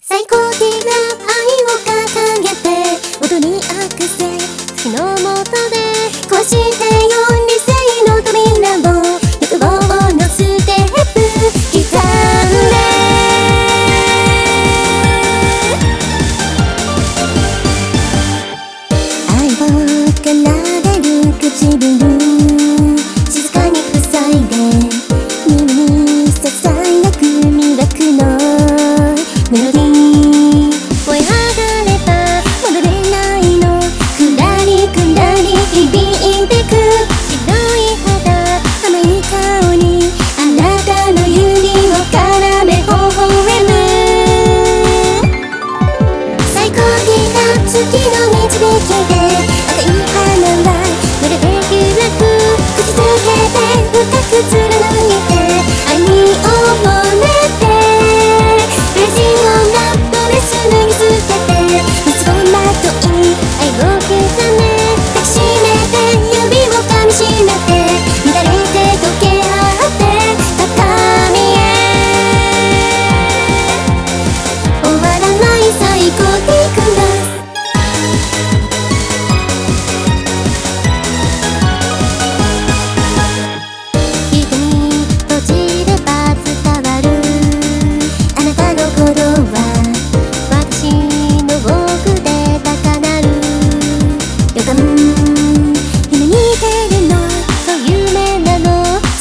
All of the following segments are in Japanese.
最高的な愛を掲げて音にアクセ月の下で壊してよ理性の扉を欲望のステップ刻んで愛を奏でる唇静かに塞いで耳にささやく魅惑のメロディー燃え上がれば戻れないのくらりくらり響いてく白い肌甘い顔にあなたの指を絡め微笑む最高的な月の導きで赤い花は濡れて開く口づけて深く貫いて愛に溺れてレジのラットレス脱ぎ捨てて三つ子まとい愛を刻め抱きしめて指を噛みしめて乱れて溶け合って高みへ終わらない最高的な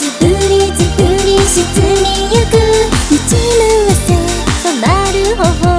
包みゆく道むせ染まる頬